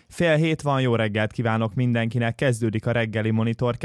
6:30 van, jó reggelt kívánok mindenkinek, kezdődik a reggeli monitor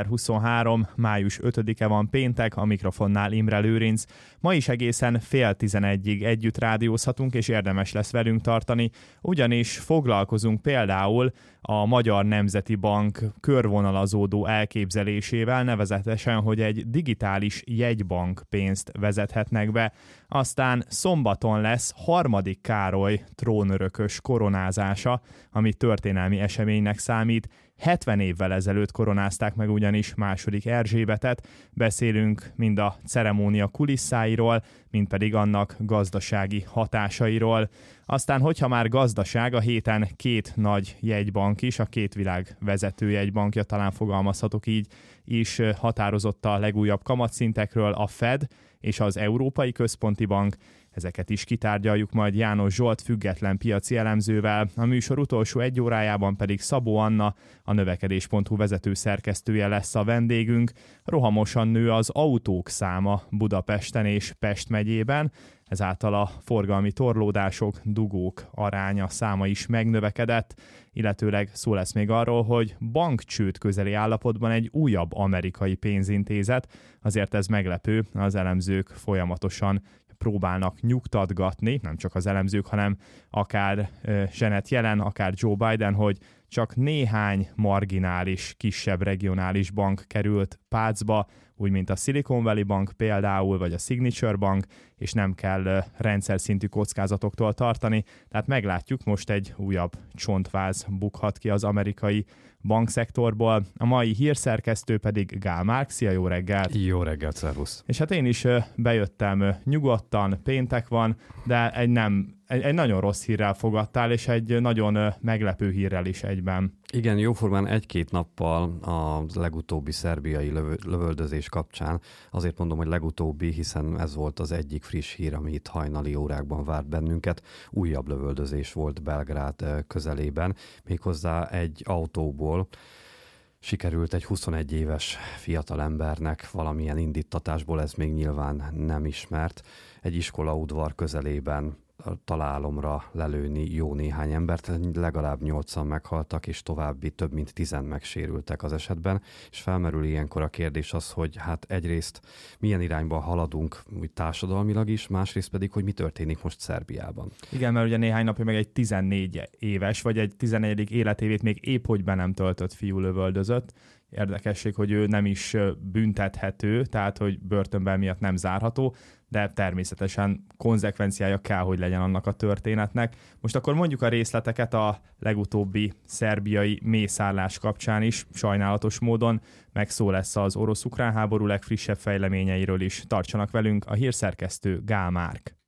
2023. május 5-e van péntek, a mikrofonnál Imre Lőrinc. Ma is egészen 10:30-ig együtt rádiózhatunk, és érdemes lesz velünk tartani, ugyanis foglalkozunk például a Magyar Nemzeti Bank körvonalazódó elképzelésével, nevezetesen, hogy egy digitális jegybank pénzt vezethetnek be. Aztán szombaton lesz harmadik Károly trónörökös koronázása, ami történelmi eseménynek számít. 70 évvel ezelőtt koronázták meg ugyanis második Erzsébetet. Beszélünk mind a ceremónia kulisszáiról, mind pedig annak gazdasági hatásairól. Aztán, hogyha már gazdaság, a héten két nagy jegybank is, a két világ vezető jegybankja, talán fogalmazhatok így, is határozott a legújabb kamatszintekről, a Fed és az Európai Központi Bank. Ezeket is kitárgyaljuk majd János Zsolt független piaci elemzővel, a műsor utolsó egy órájában pedig Szabó Anna, a növekedés.hu vezető szerkesztője lesz a vendégünk. Rohamosan nő az autók száma Budapesten és Pest megyében, ezáltal a forgalmi torlódások, dugók aránya, száma is megnövekedett, illetőleg szó lesz még arról, hogy bankcsőd közeli állapotban egy újabb amerikai pénzintézet, azért ez meglepő, az elemzők folyamatosan próbálnak nyugtatgatni, nem csak az elemzők, hanem akár Janet Yellen, akár Joe Biden, hogy csak néhány marginális, kisebb regionális bank került pácba, úgy mint a Silicon Valley Bank például, vagy a Signature Bank, és nem kell rendszer szintű kockázatoktól tartani. Tehát meglátjuk, most egy újabb csontváz bukhat ki az amerikai bankszektorból. A mai hírszerkesztő pedig Gál Márk. Szia, jó reggelt! Jó reggelt, szervusz! És hát én is bejöttem nyugodtan, péntek van, de egy nagyon rossz hírrel fogadtál, és egy nagyon meglepő hírrel is egyben. Igen, jóformán egy-két nappal a legutóbbi szerbiai lövöldözés kapcsán. Azért mondom, hogy legutóbbi, hiszen ez volt az egyik friss hír, ami itt hajnali órákban várt bennünket. Újabb lövöldözés volt Belgrád közelében, méghozzá egy autóból sikerült egy 21 éves fiatalembernek valamilyen indítatásból, ez még nyilván nem ismert, egy iskolaudvar közelében találomra lelőni jó néhány embert, legalább 8-an meghaltak, és további több mint 10 megsérültek az esetben, és felmerül ilyenkor a kérdés az, hogy hát egyrészt milyen irányba haladunk úgy társadalmilag is, másrészt pedig, hogy mi történik most Szerbiában. Igen, mert ugye néhány napja meg egy 14 éves, vagy egy 14. életévét még épp hogy be nem töltött fiú lövöldözött. Érdekesség, hogy ő nem is büntethető, tehát hogy börtönben miatt nem zárható, de természetesen konzekvenciája kell, hogy legyen annak a történetnek. Most akkor mondjuk a részleteket a legutóbbi szerbiai mészárlás kapcsán is, sajnálatos módon, meg szó lesz az orosz-ukrán háború legfrissebb fejleményeiről is. Tartsanak velünk, a hírszerkesztő Gál Márk.